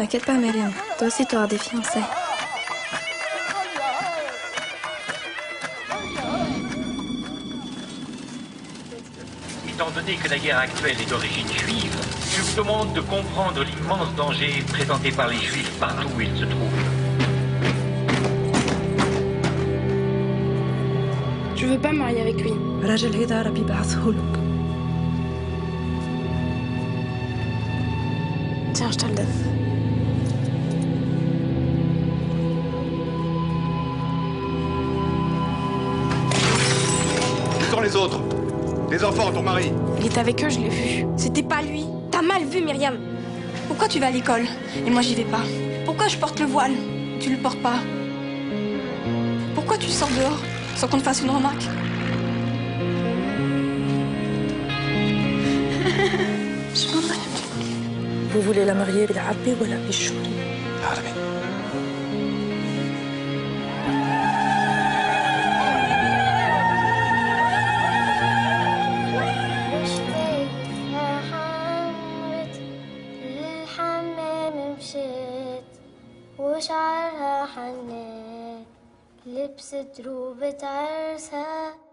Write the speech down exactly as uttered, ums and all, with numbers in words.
T'inquiète pas, Myriam. Toi aussi, t'auras des fiancés. Étant donné que la guerre actuelle est d'origine juive, je vous demande de comprendre l'immense danger présenté par les juifs partout où ils se trouvent. Je veux pas me marier avec lui. Tiens, je te le donne. Où sont les autres? Les enfants, ton mari? Il est avec eux, je l'ai vu. C'était pas lui. T'as mal vu, Myriam. Pourquoi tu vas à l'école et moi j'y vais pas? Pourquoi je porte le voile? Tu le portes pas? Pourquoi tu sors dehors sans qu'on te fasse une remarque? Vous voulez la marier بالعربي ولا بالشوري؟ عربي. للحمام مشيت وشعرها حنيت لبست روبة عرسها